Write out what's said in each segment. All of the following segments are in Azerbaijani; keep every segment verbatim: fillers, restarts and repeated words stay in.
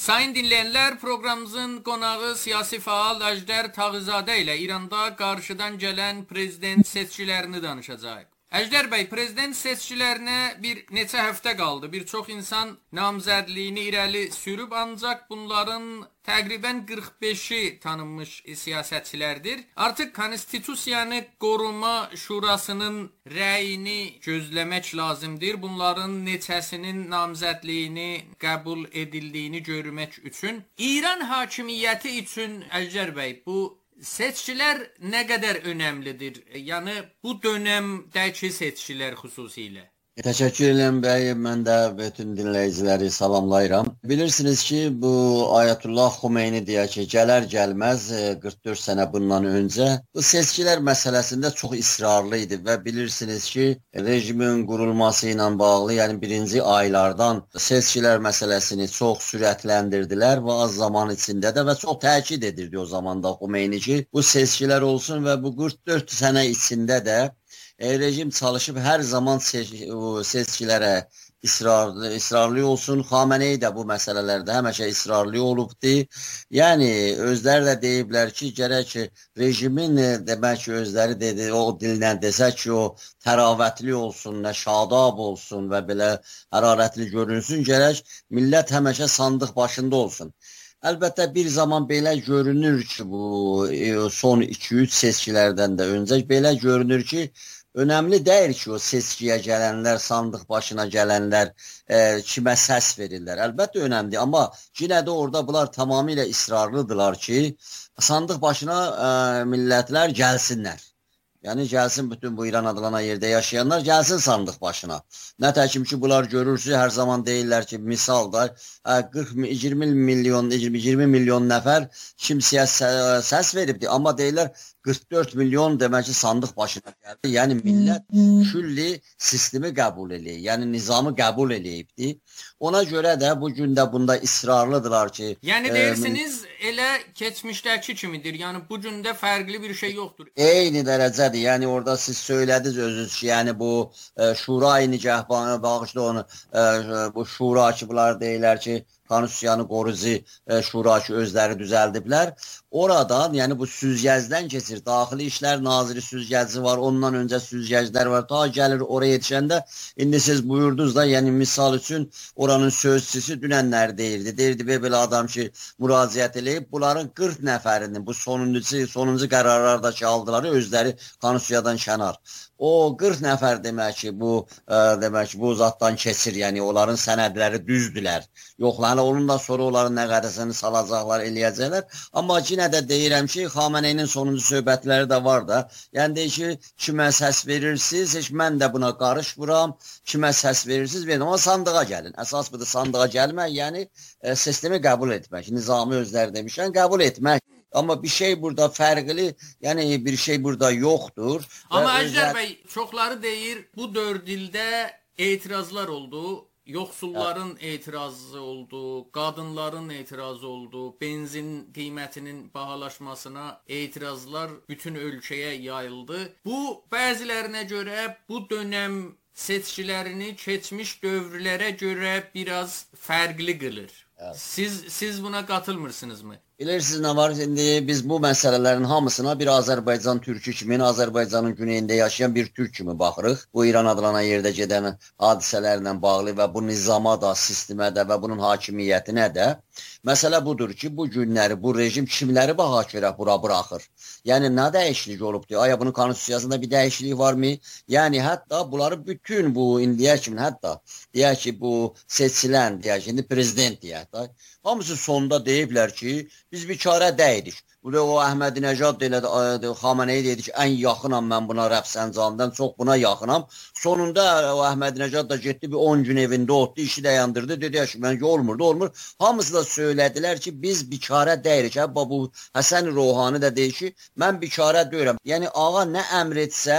Sayın dinleyenler, programımızın qonağı siyasi faal Əjdər Tağızadə ilə İranda qarşıdan gələn prezident seçkilərini danışacağıq. Əjdər bəy, prezident seçkilərinə bir neçə həftə qaldı. Bir çox insan namzədliyini irəli sürüb, ancaq bunların təqribən qırx beşi tanınmış siyasətçilərdir. Artıq Konstitusiyanı Qoruma Şurasının rəyini gözləmək lazımdır. Bunların neçəsinin namzədliyini qəbul edildiyini görmək üçün. İran hakimiyyəti üçün Əjdər bəy, bu seçkilər nə qədər önəmlidir? Yəni bu dönəmdəki seçkilər xüsusilə. Təşəkkür edirəm bəy, mən də bütün dinləyiciləri salamlayıram. Bilirsiniz ki, bu Ayətullah Xomeyni deyək ki, gələr gəlməz qırx dörd sənə bundan öncə bu seçkilər məsələsində çox israrlı idi və bilirsiniz ki, rejimin qurulması ilə bağlı, yəni birinci aylardan seçkilər məsələsini çox sürətləndirdilər və az zaman içində də və çox təkid edirdi o zamanda Xomeyni ki, bu seçkilər olsun və bu qırx dörd sənə içində də E, rejim çalışıb hər zaman seç seçkilərə israrlı, israrlı olsun. Xamenei də bu məsələlərdə həmişə israrlı olubdu. Yəni özləri də deyiblər ki, gərək ki, rejimin demək ki, özləri dedi, o dillə desək ki, o təravətli olsun, nə şadab olsun və belə hərarətli görünsün, gərək millət həmişə sandıq başında olsun. Əlbəttə bir zaman belə görünür ki, bu son iki üç seçkilərdən də öncə belə görünür ki, önəmli deyil ki, o seçkiyə gələnlər, sandıq başına gələnlər e, kimə səs verirlər. Əlbəttə önəmlidir, amma yenə də orada bunlar tamamilə israrlıdırlar ki, sandıq başına e, millətlər gəlsinlər. Yəni gəlsin bütün bu İran adlanan yerdə yaşayanlar gəlsin sandıq başına. Nətəkim ki, bunlar görürsünüz, hər zaman deyirlər ki, misal da qırx iyirmi milyon, iyirmi milyon nəfər kimsəyə səs veribdi, amma deyirlər qırx dörd milyon demək ki, sandıq başına gəldi. Yəni millət külli sistemi qəbul eləyib, yəni nizamı qəbul eləyibdi. Ona görə də bu gün də bunda israrlıdırlar ki... Yəni deyirsiniz, e, elə keçmişdəki kimidir, yəni bu gün də fərqli bir şey yoxdur. Eyni dərəcədir, yəni orada siz söylədiniz özünüz ki, yəni bu e, Şura-i Nigahbanı bağışlı onu, e, bu Şura ki, bunlar deyirlər ki, Konstitusiyanı qorucu e, Şura ki, özləri düzəldiblər. Oradan, yəni bu süzgəcdən keçir, Daxili İşlər Naziri süzgəci var, ondan öncə süzgəclər var, ta gəlir oraya yetişəndə, indi siz buyurdunuz da, yəni misal üçün oranın sözçüsü dünənlər deyirdi, deyirdi belə adam ki, müraciət eləyib, bunların qırx nəfərinin bu sonuncu, sonuncu qərarlarda ki, aldıları özləri Konstitusiyadan kənar. O qırx nəfər demək ki, bu e, demək ki, bu zatdan keçir, yəni onların sənədləri düzdülər. Yoxlanı onunla sonra onların nə qədəsini salacaqlar, eləyəcəklər. Amma yenə də deyirəm ki, Xameneinin sonuncu söhbətləri də var da. Yəni deyir ki, kimə səs verirsiniz, heç mən də buna qarışmıram. Kimə səs verirsiniz, verin. Amma sandığa gəlin. Əsas budur sandığa gəlmək, yəni e, sistemi qəbul etmək. Nizami özləri demişən, qəbul etmək. Amma bir şey burada fərqli, yəni bir şey burada yoxdur. Amma Əjdər bəy, çoxları deyir, bu dörd ildə etirazlar oldu. Yoxsulların etirazı oldu, qadınların etirazı oldu, benzin qiymətinin bahalaşmasına etirazlar bütün ölkəyə yayıldı. Bu, bəzilərinə görə bu dönəm seçkilərini keçmiş dövrlərə görə biraz fərqli qılır. Evet. Siz, siz buna qatılmırsınızmı? Bilirsiniz nə var, indi biz bu məsələlərin hamısına bir Azərbaycan türkü kimi, Azərbaycanın güneyində yaşayan bir türk kimi baxırıq. Bu İran adlanan yerdə gedən hadisələrlə bağlı və bu nizama da, sistemə də və bunun hakimiyyətinə də. Məsələ budur ki, bu günləri, bu rejim kimləri baha görə bura buraxır? Yəni, nə dəyişiklik olubdur? Aya bunun konstitusiyasında bir dəyişiklik varmı? Yəni, hətta bunları bütün bu indiyə kimi, hətta deyək ki, bu seçilən, deyək ki, indi prezident deyək da, hamısı sonunda deyiblər ki, biz bir çarə dəyidik. Bu da o Əhmədinəcad deyilədi, Xamenei deyildi ki, ən yaxınam mən buna Rəfsəncanidən, çox buna yaxınam. Sonunda o Əhmədinəcad da getdi, bir on gün evində otdu, işi də yandırdı, dedi ya ki, məncə olmurdu, olmur. Hamısı da söylədilər ki, biz bir çarə deyirik. Hə, bu Həsən Ruhani də deyir ki, mən bir çarə deyirəm. Yəni, ağa nə əmr etsə,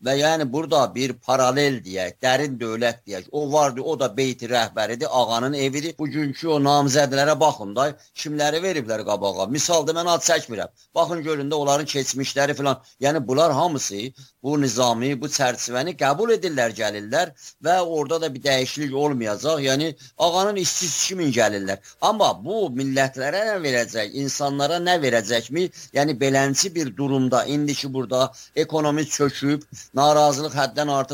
və yəni burada bir paralel deyək, dərin dövlət deyək. O vardı, o da beyti rəhbəridir, ağanın evidir. Bugünkü o namizədlərə baxın da, kimləri veriblər qabağa. Misalda mən ad çəkmirəm. Baxın görün də onların keçmişləri filan. Yəni bunlar hamısı bu nizami, bu çərçivəni qəbul edirlər, gəlirlər və orada da bir dəyişiklik olmayacaq. Yəni ağanın işçisi kimi gəlirlər. Amma bu millətlərə nə verəcək, insanlara nə verəcəkmi? Yəni belənçi bir durumda, indiki burada ekonomi çöküb, narazılıq həddən artıq.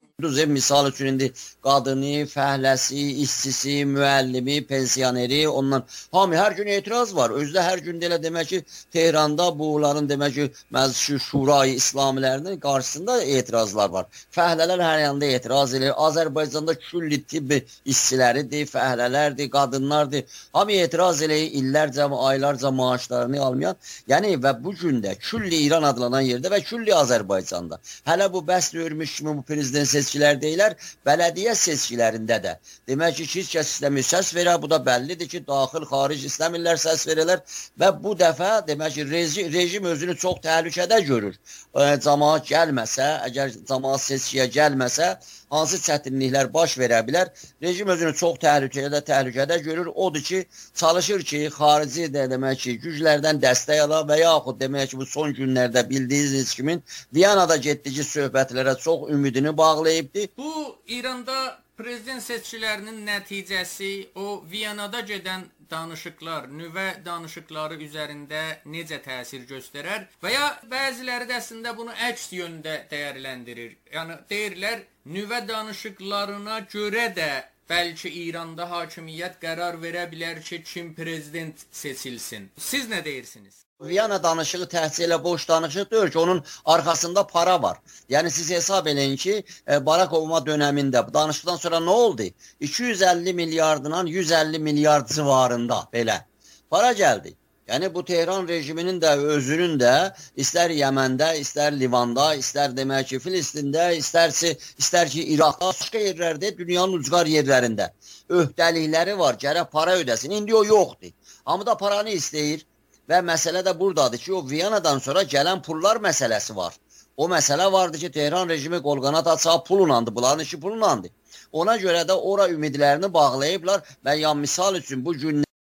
Misal üçün indi qadını, fəhləsi, işçisi, müəllimi, pensioneri, ondan hamı hər gün etiraz var. Özdə hər gün də elə demək ki, Tehranda bunların demək ki, Məclis Şurayı İslamilərinin qarşısında etirazlar var. Fəhlələr hər yanda etiraz edir. Azərbaycanda külli tibbi işçiləridir, fəhlələrdir, qadınlardır. Hamı etiraz edir, illərcə, aylarca maaşlarını almayan. Yəni və bu gündə külli İran adlanan yerdə və külli Azərbaycanda. Hələ bu bəs görmüş kimi bu prezident seçkiləri deyilər, bələdiyyə seçkilərində də. Demək ki, heç kəs istəmir səs verər, bu da bəllidir ki, daxil, xaric istəmirlər səs verilər və bu dəfə demək ki, rejim, rejim özünü çox təhlükədə görür. E, cəmaat gəlməsə, əgər cəmaat seçkiyə gəlməsə, hansı çətinliklər baş verə bilər? Rejim özünü çox təhlükədə, təhlükədə görür. Odur ki, çalışır ki, xarici də demək ki, güclərdən dəstək ala və yaxud demək ki, bu son günlərdə bildiyiniz kimin Viyanada getdiyi söhbətlərə çox ümidini bağlayıb. Bu İranda prezident seçkilərinin nəticəsi o Viyanada gedən danışıqlar, nüvə danışıqları üzərində necə təsir göstərər və ya bəziləri də əslində bunu əks yöndə dəyərləndirir. Yəni deyirlər, nüvə danışıqlarına görə də bəlkə İranda hakimiyyət qərar verə bilər ki, kim prezident seçilsin. Siz nə deyirsiniz? Viyana danışığı təhsil ilə boş danışıq deyir ki, onun arxasında para var. Yəni siz hesab eləyin ki, Barack Obama dönəmində danışıqdan sonra nə oldu? iki yüz əlli milyardından yüz əlli milyard civarında belə para gəldi. Yəni bu Tehran rejiminin də özünün də istər Yəməndə, istər Livanda, istər demək ki, Filistində, istərsə, istər ki, İraqda, başqa yerlərdə, dünyanın ucqar yerlərində öhdəlikləri var, gərək para ödəsin. İndi o yoxdur. Amma da paranı istəyir. Və məsələ də buradadır ki, o Viyanadan sonra gələn pullar məsələsi var. O məsələ vardı ki, Tehran rejimi qolqanat açağı pulunandı, bunların işi pulunandı. Ona görə də ora ümidlərini bağlayıblar və ya misal üçün bu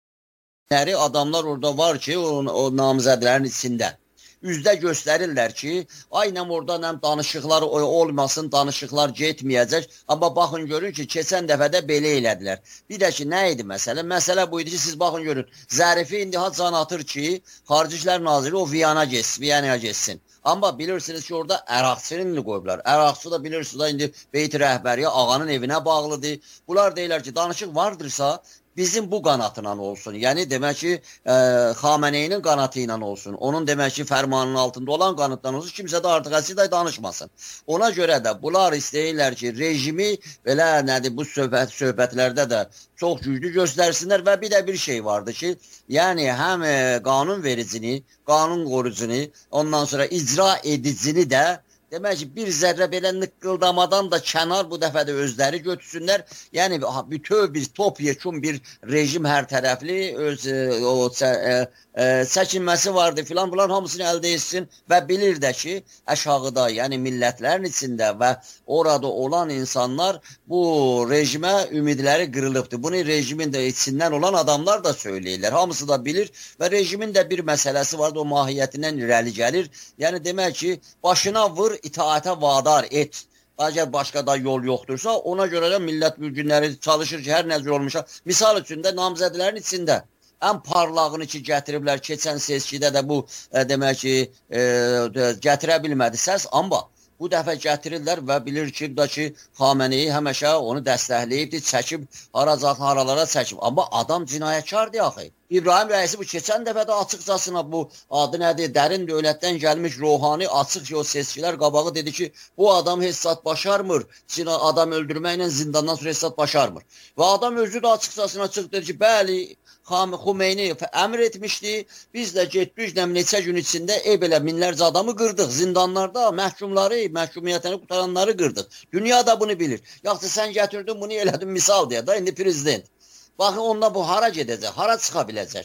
günləri adamlar orada var ki, o, o namizədlərin içində. Üzdə göstərirlər ki, aynən orada nəm danışıqlar olmasın, danışıqlar getməyəcək. Amma baxın görün ki, keçən dəfədə belə elədilər. Bir də ki, nə idi məsələ? Məsələ bu idi ki, siz baxın görün, Zərifi indi ha can atır ki, Xarici İşlər Naziri o Viyana geçsin, Viyanaya geçsin. Amma bilirsiniz ki, orada əraqçını qoyublar. Əraqçı da bilirsiniz da indi beyti rəhbəriyə, ağanın evinə bağlıdır. Bunlar deyirlər ki, danışıq vardırsa, bizim bu qanatla olsun. Yəni demək ki, e, Xameneyinin qanatı ilə olsun. Onun demək ki, fərmanının altında olan qanatdan olsun. Kimsə də artıq əslidə danışmasın. Ona görə də bunlar istəyirlər ki, rejimi belə nədir bu söhbət söhbətlərdə də çox güclü göstərsinlər və bir də bir şey vardı ki, yəni həm e, qanun vericini, qanun qorucunu, ondan sonra icra edicini də demək ki, bir zərrə belə nıqqıldamadan da kənar bu dəfə də özləri götürsünlər. Yəni, bütöv bir top yekun bir rejim hər tərəfli öz o, ə, ə, çəkinməsi vardı filan. Bunların hamısını əldə etsin və bilir də ki, əşağıda, yəni millətlərin içində və orada olan insanlar bu rejimə ümidləri qırılıbdır. Bunu rejimin də içindən olan adamlar da söyləyirlər. Hamısı da bilir və rejimin də bir məsələsi vardı, o mahiyyətindən irəli gəlir. Yəni, demək ki, başına vur, itaətə vadar et. Əgər başqa da yol yoxdursa, ona görə də millət bu günləri çalışır ki, hər nəzir olmuşa. Misal üçün də namizədlərin içində ən parlağını ki, gətiriblər. Keçən seçkidə də bu, e, demək ki, e, gətirə bilmədi səs, amma bu dəfə gətirirlər və bilir ki, da ki, Xameneyi həməşə onu dəstəkləyibdir, çəkib, haracaq, haralara çəkib. Amma adam cinayətkardır axı. İbrahim rəisi bu keçən dəfə də açıqcasına bu adı nədir, dərin dövlətdən gəlmiş Rohani açıq ki, o seçkilər qabağı dedi ki, bu adam heç zat başarmır, adam öldürməklə zindandan sonra heç zat başarmır. Və adam özü də açıqcasına çıxdı ki, bəli, Xumeyni əmr etmişdi, biz də getdik, neçə gün içində e belə minlərcə adamı qırdıq, zindanlarda məhkumları, məhkumiyyətini qutaranları qırdıq. Dünya da bunu bilir. Yaxşı, sən gətirdin, bunu elədin misal deyə da, indi prezident. Baxın, onda bu hara gedəcək, hara çıxa biləcək?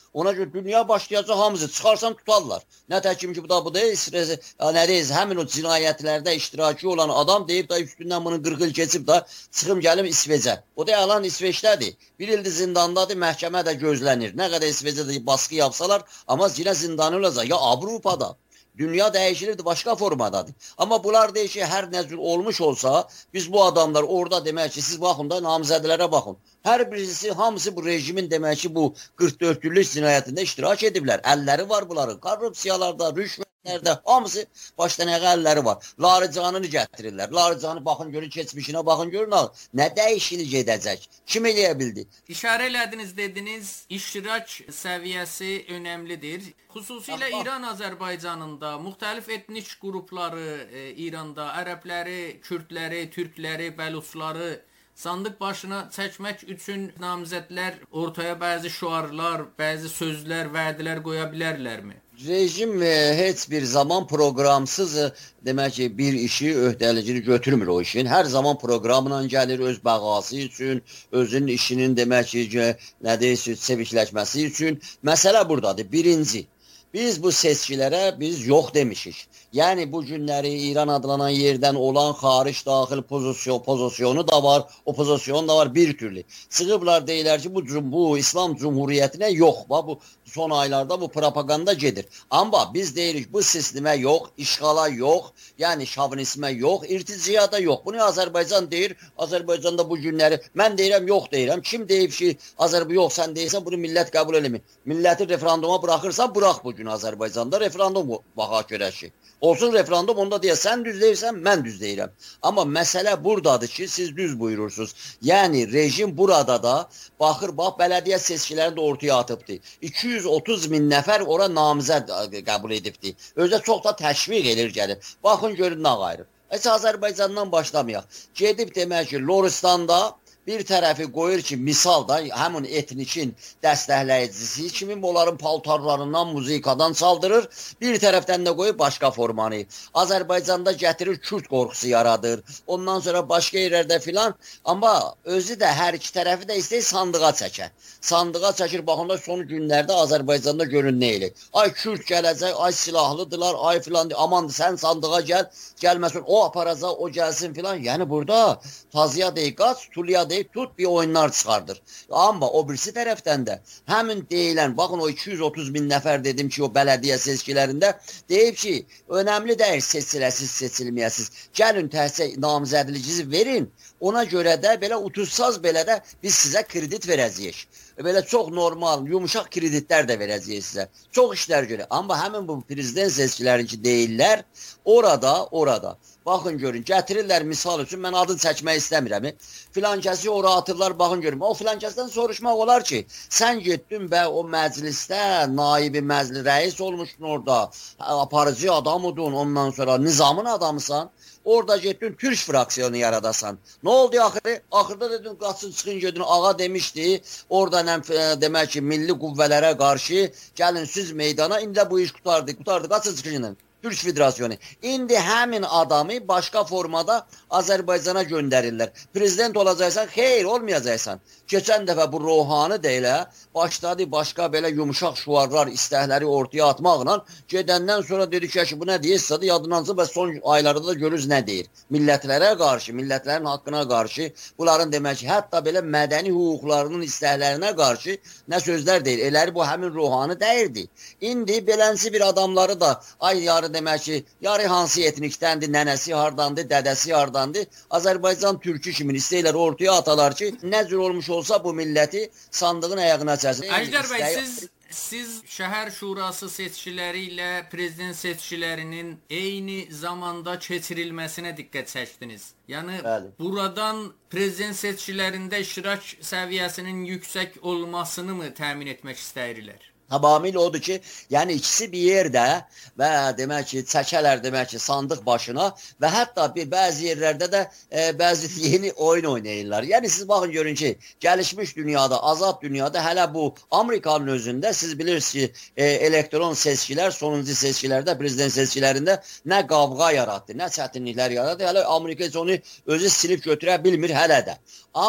Ona görə dünya başlayacaq hamısı çıxarsan tutarlar. Nə təkim ki bu da bu da İsveç, nə deyiz, həmin o cinayətlərdə iştirakçı olan adam deyib da üstündən bunun qırx il keçib da çıxım gəlim İsveçə. O da yalan İsveçdədir. Bir ildir zindandadır, məhkəmə də gözlənir. Nə qədər İsveçə də baskı yapsalar, amma yenə zindanı olacaq. Ya Avropada. Dünya dəyişilirdi, başqa formadadır. Amma bunlar deyir ki, hər nə cür olmuş olsa, biz bu adamlar orada demək ki, siz baxın da namizədlərə baxın. Hər birisi, hamısı bu rejimin demək ki, bu qırx dörd günlük cinayətində iştirak ediblər. Əlləri var bunların, korrupsiyalarda, rüşvətlərdə, hamısı başdan ayağa əlləri var. Lalıcanını gətirirlər. Lalıcanı baxın görün, keçmişinə baxın görün, nə dəyişiklik edəcək? Kim eləyə bildi? İşarə elədiniz, dediniz, iştirak səviyyəsi önəmlidir. Xüsusilə İran Azərbaycanında müxtəlif etnik qrupları, e, İranda ərəbləri, kürdləri, türkləri, bəluçları sandıq başına çəkmək üçün namizədlər ortaya bəzi şüarlar, bəzi sözlər, vədlər qoya bilərlərmi? Rejim e, heç bir zaman proqramsız e, demək ki, bir işi öhdəlicini götürmür o işin. Hər zaman proqramla gəlir öz bəğası üçün, özünün işinin demək ki, nə deyir, sevikləşməsi üçün. Məsələ buradadır. Birinci, biz bu seçkilərə biz yox demişik. Yəni bu günləri İran adlanan yerdən olan xaric daxil pozisyon, pozisyonu da var, opozisyon da var bir türlü. Çıxıblar deyirlər ki, bu, bu İslam Cumhuriyyətinə yox. Bu son aylarda bu propaganda gedir. Amma biz deyirik bu sistemə yox, işğala yox, yəni şovinizmə yox, irticiyada yox. Bunu Azərbaycan deyir. Azərbaycanda bu günləri mən deyirəm yox deyirəm. Kim deyib ki, Azərbaycan yox sən deyirsən bunu millət qəbul eləmir. Milləti referenduma buraxırsan, burax bu gün Azərbaycanda referendum baxa görək ki. Olsun referendum, onda deyə sən düz deyirsən, mən düz deyirəm. Amma məsələ buradadır ki, siz düz buyurursunuz. Yəni rejim burada da baxır, bax, bələdiyyə seçkilərini də ortaya atıbdır. iki yüz otuz min nəfər ora namizəd qəbul edibdir. Özə çox da təşviq edir gəlir. Baxın görün nə qayırır. Heç Azərbaycandan başlamayaq. Gedib demək ki, Loristanda bir tərəfi qoyur ki, misal da həmin etnikin dəstəkləyicisi kimi onların paltarlarından, muzikadan çaldırır. Bir tərəfdən də qoyur başqa formanı. Azərbaycanda gətirir Kürt qorxusu yaradır. Ondan sonra başqa yerlərdə filan. Amma özü də hər iki tərəfi də istəyir sandığa çəkər. Sandığa çəkir, baxın da son günlərdə Azərbaycanda görün nə elək. Ay Kürt gələcək, ay silahlıdırlar, ay filan, aman sən sandığa gəl, gəlməsin, o aparacaq, o gəlsin filan. Yəni burada tazıya deyil, qaç, tuluya deyil, tut bir oyunlar çıxardır. Amma o birisi tərəfdən də həmin deyilən, baxın o iki yüz otuz min nəfər dedim ki, o bələdiyyə seçkilərində deyib ki, önəmli deyil seçiləsiz, seçilməyəsiz. Gəlin təhsil namizədliyinizi verin. Ona görə də belə utursaz belə də biz sizə kredit verəcəyik. Belə çox normal, yumuşaq kreditlər də verəcəyik sizə. Çox işlər görə. Amma həmin bu prezident seçkilərinki deyirlər, orada, orada. Baxın görün, gətirirlər misal üçün, mən adını çəkmək istəmirəm. Filan kəsi ora atırlar, baxın görün. O filan kəsdən soruşmaq olar ki, sən getdin bə o məclisdə, naibi məclis rəis olmuşdun orada, aparıcı adam udun, ondan sonra nizamın adamısan. Orada getdin Türk fraksiyonu yaradasan. Nə oldu axırı? Axırda dedin, qaçın çıxın gedin, ağa demişdi, orada demək ki, milli qüvvələrə qarşı gəlin siz meydana, indi bu iş qutardı, qutardı, qaçın çıxın. Türk Federasyonu. İndi həmin adamı başqa formada Azərbaycana göndərirlər. Prezident olacaqsan, xeyr, olmayacaqsan. Keçən dəfə bu Rohani də elə başladı başqa belə yumuşaq şuarlar, istəkləri ortaya atmaqla. Gedəndən sonra dedi ki, bu nə deyirsə də yadınanca və son aylarda da görürüz nə deyir. Millətlərə qarşı, millətlərin haqqına qarşı, bunların demək ki, hətta belə mədəni hüquqlarının istəklərinə qarşı nə sözlər deyir. Eləri bu həmin Rohani deyirdi. İndi belənsi bir adamları da ay yarı demək ki, yarı hansı etnikdəndir, nənəsi hardandır, dədəsi hardandır. Azərbaycan türkü kimi istəyirlər ortaya atalar ki, nə cür olmuş olsa bu milləti sandığın ayağına çəksin. Əjdər bəy, siz siz şəhər şurası seçkiləri ilə prezident seçkilərinin eyni zamanda keçirilməsinə diqqət çəkdiniz. Yəni bəli, buradan prezident seçkilərində iştirak səviyyəsinin yüksək olmasını mı təmin etmək istəyirlər? Tamamilə odur ki, yəni ikisi bir yerdə və demək ki, çəkələr demək ki, sandıq başına və hətta bir bəzi yerlərdə də e, bəzi yeni oyun oynayırlar. Yəni siz baxın görün ki, gəlişmiş dünyada, azad dünyada hələ bu Amerikanın özündə siz bilirsiniz ki, e, elektron seçkilər, sonuncu seçkilərdə, prezident seçkilərində nə qavğa yaratdı, nə çətinliklər yaratdı. Hələ Amerika heç onu özü silib götürə bilmir hələ də. Amma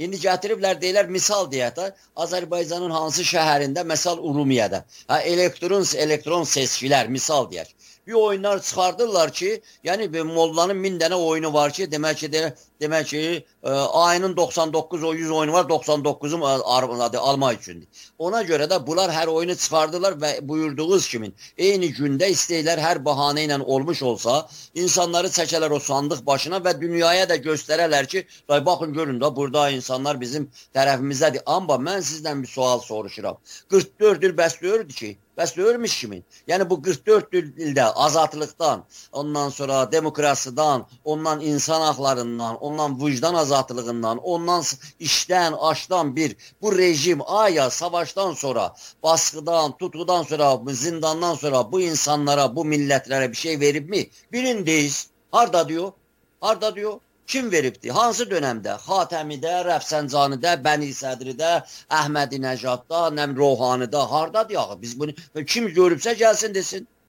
İndi gətiriblər deyirlər, misal deyək də, Azərbaycanın hansı şəhərində, məsəl Urumiyədə, hə, elektron, elektron seçkilər, misal deyək. Bir oyunlar çıxardırlar ki, yəni bir mollanın min dənə oyunu var ki, demək ki, de, demək ki, e, ayının doxsan doqquz o yüz oyunu var, doxsan doqquzu almaq üçündür. Ona görə də bunlar hər oyunu çıxardırlar və buyurduğunuz kimin eyni gündə istəyirlər hər bahanə ilə olmuş olsa, insanları çəkələr o sandıq başına və dünyaya da göstərərlər ki, baxın görün da burada insanlar bizim tərəfimizdədir. Amma mən sizdən bir sual soruşuram. qırx dörd il bəs deyirdi ki, bəs deyirmiş kimin? Yəni bu qırx dörd ildə azadlıqdan, ondan sonra demokrasiyadan, ondan insan haqlarından, ondan vicdan azadlığından, ondan işdən, aşdan bir bu rejim aya savaşdan sonra, baskıdan, tutkudan sonra, zindandan sonra bu insanlara, bu millətlərə bir şey veribmi? Birindeyiz. Harda diyor? Harda diyor? Kim veribdi? Hansı dönemdə? Xatəmidə, Rəfsəncanidə, Bəni Sədridə, Əhmədi Nəcadda, Nəm Rohanidə, hardadır yağı? Biz bunu kim görübsə gəlsin desin.